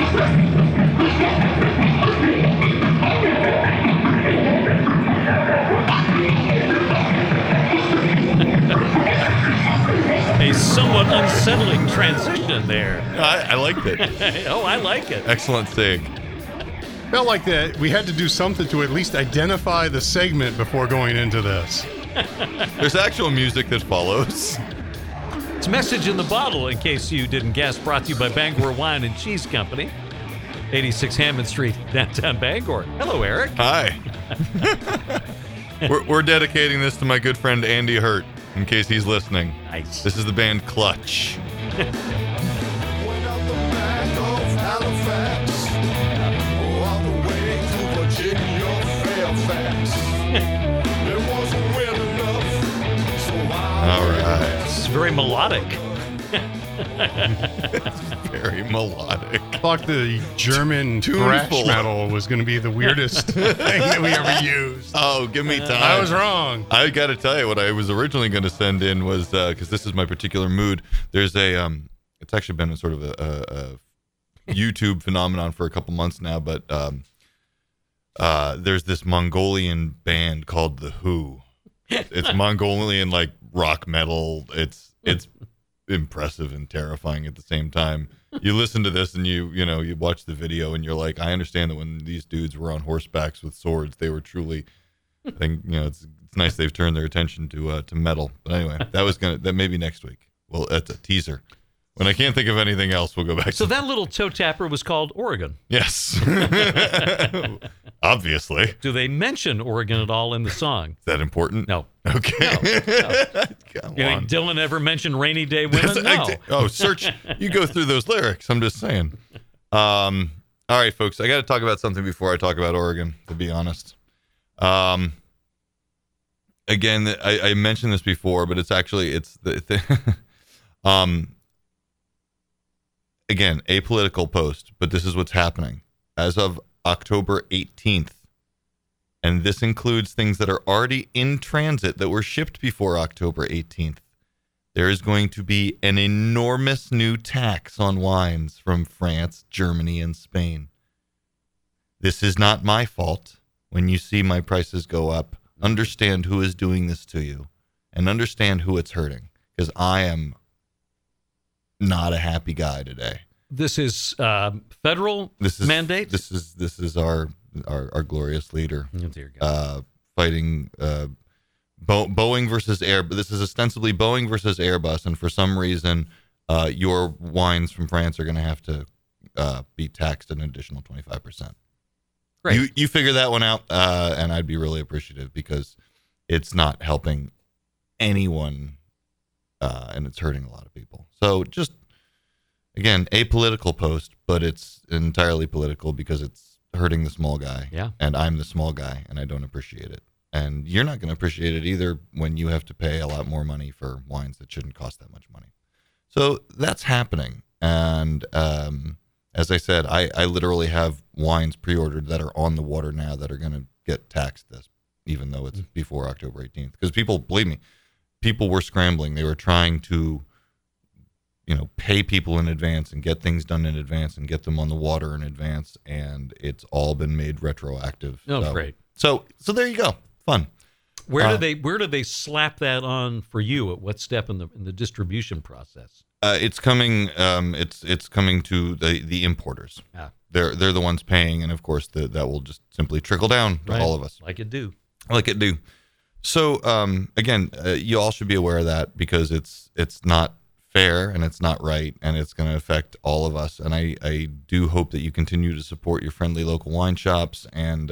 A somewhat unsettling transition there. I liked it. Oh, I like it. Excellent sig. Felt like that we had to do something to at least identify the segment before going into this. There's actual music that follows. It's Message in the Bottle, in case you didn't guess, brought to you by Bangor Wine and Cheese Company, 86 Hammond Street, downtown Bangor. Hello, Eric. Hi. we're dedicating this to my good friend Andy Hurt, in case he's listening. Nice. This is the band Clutch. All right. It's very melodic. Very melodic. I thought the German thrash metal was going to be the weirdest thing that we ever used. Oh, give me time. I was wrong. I got to tell you, what I was originally going to send in was, because this is my particular mood, there's it's actually been a sort of a YouTube phenomenon for a couple months now, but there's this Mongolian band called The Who. It's Mongolian, like, rock metal. It's impressive and terrifying at the same time. You listen to this and you watch the video and you're like, I understand that when these dudes were on horsebacks with swords, they were truly, I think, it's nice they've turned their attention to metal. But anyway, that maybe next week. Well, that's a teaser. When I can't think of anything else, we'll go back. So that little toe tapper was called Oregon. Yes. Obviously. Do they mention Oregon at all in the song? Is that important? No. Okay. No. Come You on. think Dylan ever mentioned Rainy Day Women? No. Search. You go through those lyrics. I'm just saying. All right, folks. I got to talk about something before I talk about Oregon, to be honest. Again, I mentioned this before, but it's the again, apolitical post, but this is what's happening. As of October 18th, and this includes things that are already in transit that were shipped before October 18th, there is going to be an enormous new tax on wines from France, Germany, and Spain. This is not my fault. When you see my prices go up, understand who is doing this to you and understand who it's hurting, because I am not a happy guy today. This is federal mandate? This is our glorious leader fighting Boeing versus Airbus. This is ostensibly Boeing versus Airbus, and for some reason, your wines from France are going to have to be taxed an additional 25%. Great. You figure that one out, and I'd be really appreciative, because it's not helping anyone, and it's hurting a lot of people. So just, again, apolitical post, but it's entirely political because it's hurting the small guy. Yeah. And I'm the small guy, and I don't appreciate it. And you're not going to appreciate it either when you have to pay a lot more money for wines that shouldn't cost that much money. So that's happening. And as I said, I literally have wines pre-ordered that are on the water now that are going to get taxed this, even though it's before October 18th. Because people, believe me, people were scrambling. They were trying to, pay people in advance and get things done in advance and get them on the water in advance. And it's all been made retroactive. Oh, great. So there you go. Fun. Where do they slap that on for you? At what step in the distribution process? It's coming. It's coming to the importers. Ah. They're the ones paying, and of course that will just simply trickle down to all of us, like it do. So again, you all should be aware of that, because it's not fair and it's not right, and it's going to affect all of us. And I do hope that you continue to support your friendly local wine shops, and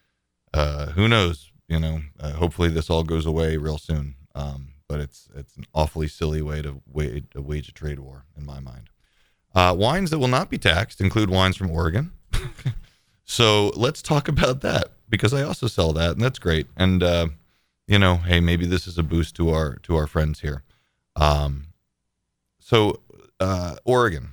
who knows, hopefully this all goes away real soon. But it's an awfully silly way to wage a trade war, in my mind. Wines that will not be taxed include wines from Oregon. So let's talk about that, because I also sell that, and that's great. And hey, maybe this is a boost to our friends here. So Oregon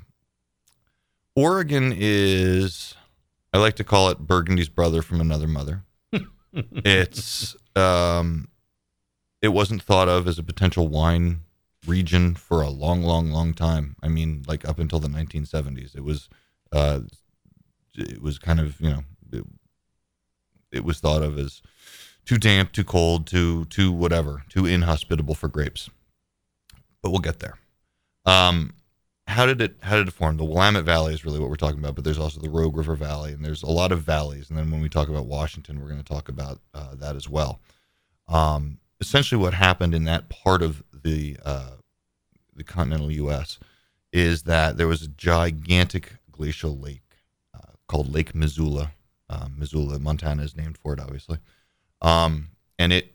is, I like to call it Burgundy's brother from another mother. It's it wasn't thought of as a potential wine region for a long, long, long time. I mean, like up until the 1970s. It was it was kind of, it was thought of as too damp, too cold, too whatever, too inhospitable for grapes. But we'll get there. How did it form? The Willamette Valley is really what we're talking about, but there's also the Rogue River Valley, and there's a lot of valleys. And then when we talk about Washington, we're going to talk about that as well. Essentially, what happened in that part of the continental U.S. is that there was a gigantic glacial lake called Lake Missoula. Missoula, Montana is named for it, obviously. And it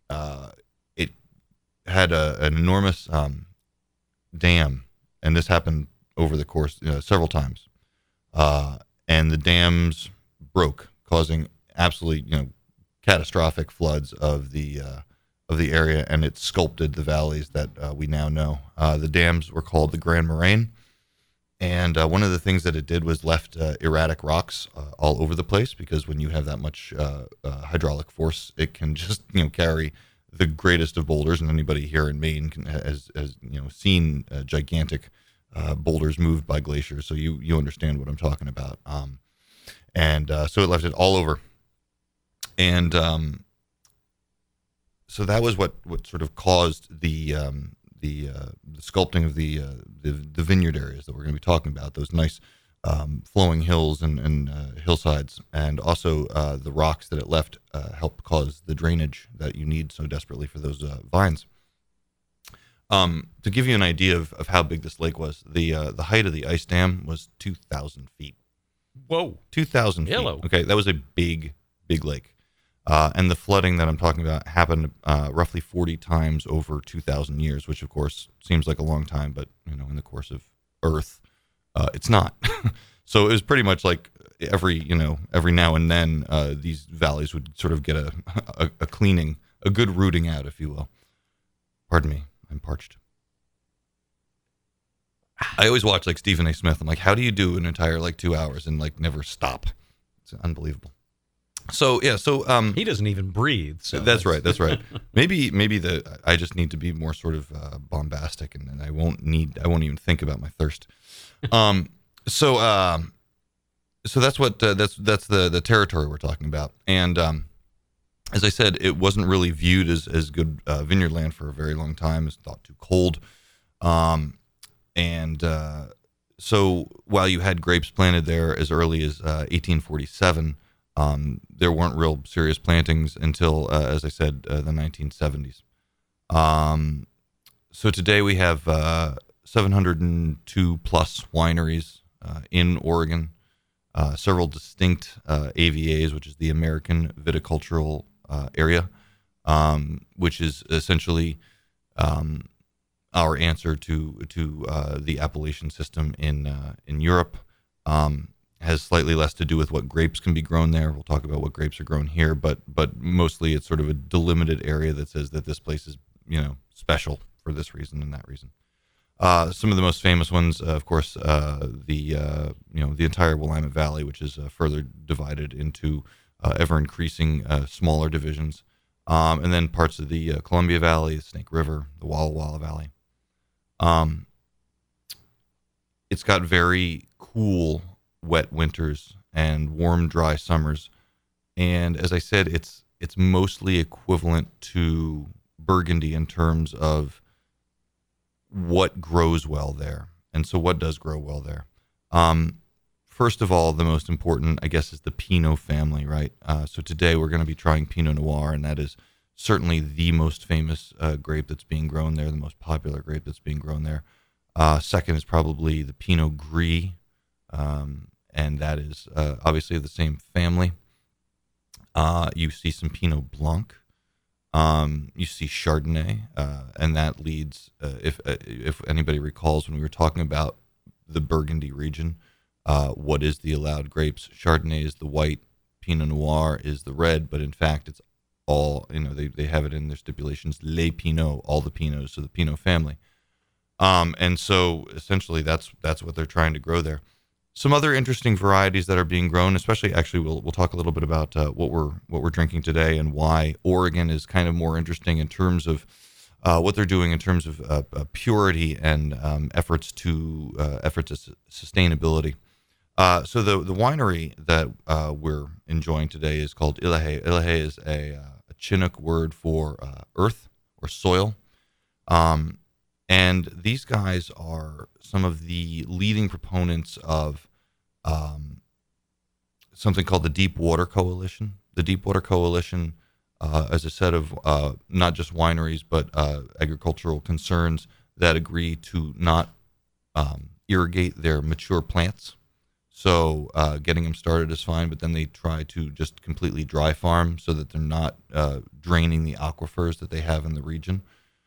had an enormous dam, and this happened over the course several times. And the dams broke, causing absolutely catastrophic floods of the area, and it sculpted the valleys that we now know. The dams were called the Grand Moraine, and one of the things that it did was left erratic rocks all over the place, because when you have that much hydraulic force, it can just carry the greatest of boulders. And anybody here in Maine has seen gigantic boulders moved by glaciers, so you understand what I'm talking about. So it left it all over, and so that was what sort of caused the sculpting of the vineyard areas that we're going to be talking about. Those nice flowing hills and hillsides, and also the rocks that it left helped cause the drainage that you need so desperately for those vines. To give you an idea of how big this lake was, the height of the ice dam was 2,000 feet. Whoa. 2,000 feet. Hello. Okay, that was a big lake. And the flooding that I'm talking about happened roughly 40 times over 2,000 years, which of course seems like a long time, but in the course of Earth, it's not. So it was pretty much like every now and then these valleys would sort of get a cleaning, a good rooting out, if you will. Pardon me, I'm parched. I always watch like Stephen A. Smith. I'm like, how do you do an entire 2 hours and never stop? It's unbelievable. So he doesn't even breathe. So that's right. Maybe I just need to be more sort of bombastic, and I won't even think about my thirst. So that's what that's the territory we're talking about. And as I said, it wasn't really viewed as good vineyard land for a very long time. It's thought too cold. So while you had grapes planted there as early as 1847. There weren't real serious plantings until, as I said, the 1970s. So today we have 702 plus wineries in Oregon, several distinct AVAs, which is the American Viticultural Area, which is essentially our answer to the Appalachian system in Europe. Has slightly less to do with what grapes can be grown there. We'll talk about what grapes are grown here, but mostly it's sort of a delimited area that says that this place is, special for this reason and that reason. Some of the most famous ones, of course, the entire Willamette Valley, which is further divided into ever increasing smaller divisions, and then parts of the Columbia Valley, the Snake River, the Walla Walla Valley. It's got very cool wet winters and warm, dry summers, and as I said, it's mostly equivalent to Burgundy in terms of what grows well there. And so, what does grow well there? First of all, the most important, I guess, is the Pinot family, right? So today we're going to be trying Pinot Noir, and that is certainly the most famous grape that's being grown there, the most popular grape that's being grown there. Second is probably the Pinot Gris. And that is obviously the same family. You see some Pinot Blanc. You see Chardonnay, and that leads, if anybody recalls when we were talking about the Burgundy region, what is the allowed grapes? Chardonnay is the white, Pinot Noir is the red, but in fact it's all, they have it in their stipulations, Les Pinots, all the Pinots, so the Pinot family. And so essentially that's what they're trying to grow there. Some other interesting varieties that are being grown, especially actually we'll talk a little bit about what we're drinking today and why Oregon is kind of more interesting in terms of what they're doing in terms of purity and efforts to sustainability. So the winery that we're enjoying today is called Ilahe. Ilahe is a Chinook word for earth or soil. And these guys are some of the leading proponents of something called the Deep Water Coalition. The Deep Water Coalition is a set of not just wineries, but agricultural concerns that agree to not irrigate their mature plants. So getting them started is fine, but then they try to just completely dry farm so that they're not draining the aquifers that they have in the region.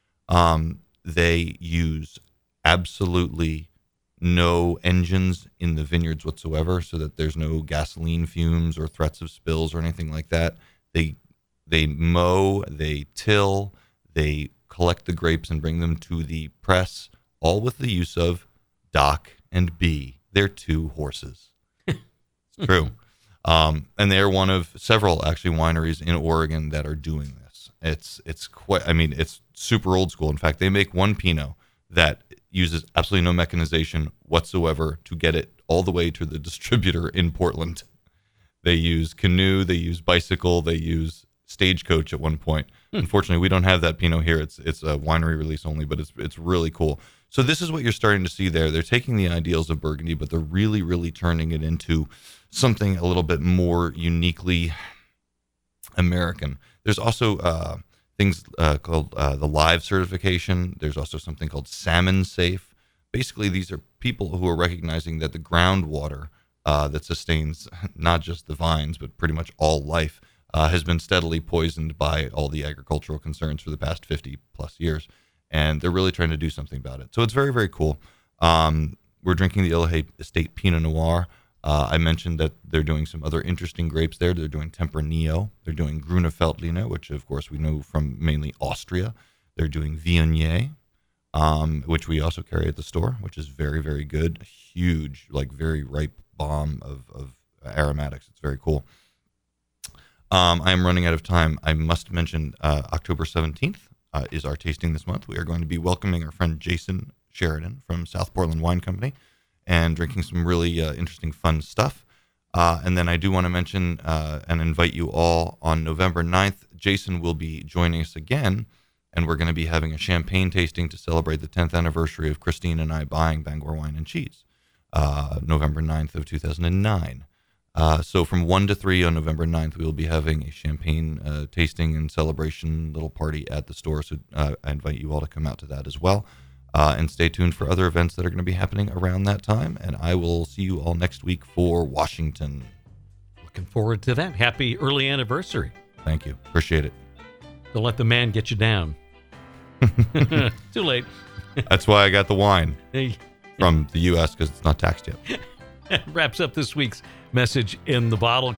They use absolutely no engines in the vineyards whatsoever, so that there's no gasoline fumes or threats of spills or anything like that. They mow, they till, they collect the grapes and bring them to the press, all with the use of Doc and B, their two horses. It's true. And they're one of several actually wineries in Oregon that are doing this. It's quite, I mean, it's super old school. In fact, they make one Pinot that uses absolutely no mechanization whatsoever to get it all the way to the distributor in Portland. They use canoe, they use bicycle, they use stagecoach at one point. Unfortunately, we don't have that Pinot here. It's a winery release only, but it's really cool. So this is what you're starting to see there. They're taking the ideals of Burgundy, but they're really, really turning it into something a little bit more uniquely American. There's also things called the Live certification. There's also something called Salmon Safe. Basically, these are people who are recognizing that the groundwater that sustains not just the vines, but pretty much all life has been steadily poisoned by all the agricultural concerns for the past 50 plus years. And they're really trying to do something about it. So it's very, very cool. We're drinking the Ilahe Estate Pinot Noir. I mentioned that they're doing some other interesting grapes there. They're doing Tempranillo. They're doing Grüne Veltliner, which, of course, we know from mainly Austria. They're doing Viognier, which we also carry at the store, which is very, very good. A huge, like very ripe bomb of aromatics. It's very cool. I am running out of time. I must mention October 17th is our tasting this month. We are going to be welcoming our friend Jason Sheridan from South Portland Wine Company and drinking some really interesting, fun stuff. And then I do want to mention and invite you all on November 9th. Jason will be joining us again, and we're going to be having a champagne tasting to celebrate the 10th anniversary of Christine and I buying Bangor Wine and Cheese, November 9th of 2009. So from 1 to 3 on November 9th, we will be having a champagne tasting and celebration little party at the store. So I invite you all to come out to that as well. And stay tuned for other events that are going to be happening around that time. And I will see you all next week for Washington. Looking forward to that. Happy early anniversary. Thank you. Appreciate it. Don't let the man get you down. Too late. That's why I got the wine from the U.S. because it's not taxed yet. Wraps up this week's Message in the Bottle.